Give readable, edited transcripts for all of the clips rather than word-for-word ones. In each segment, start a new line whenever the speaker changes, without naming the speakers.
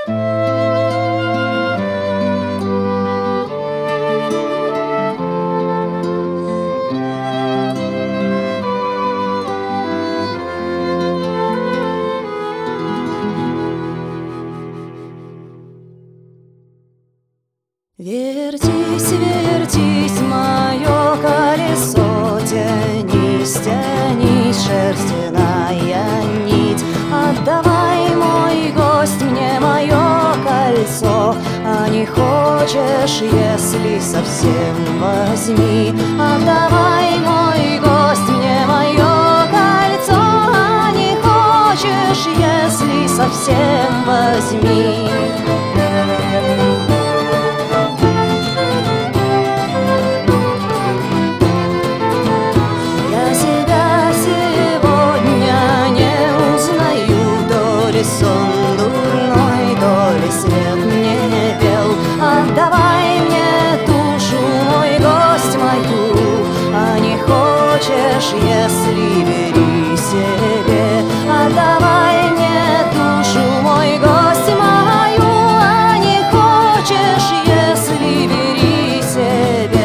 Вертись, вертись, мое колесо, тянись, тянись, шерстяная нить. Отдавай, мой гость, мне мое кольцо, а не хочешь, если совсем, возьми. Отдавай, мой гость, мне мое кольцо, а не хочешь, если совсем, возьми. Сон дурной, то ли свет мне пел. Отдавай мне душу, мой гость, мою, а не хочешь, если бери себе. Отдавай мне душу, мой гость, мою, а не хочешь, если бери себе.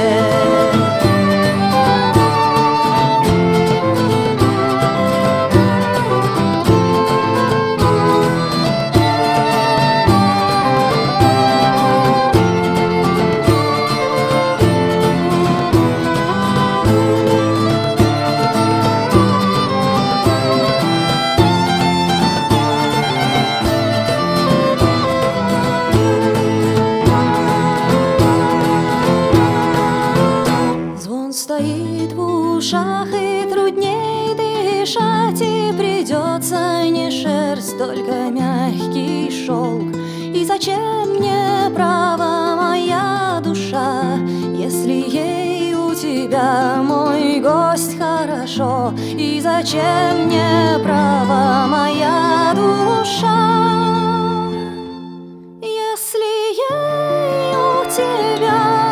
Стоит в ушах, и трудней дышать, и придется не шерсть, только мягкий шелк. И зачем мне право, моя душа, если ей у тебя, мой гость, хорошо? И зачем мне право, моя душа, если ей у тебя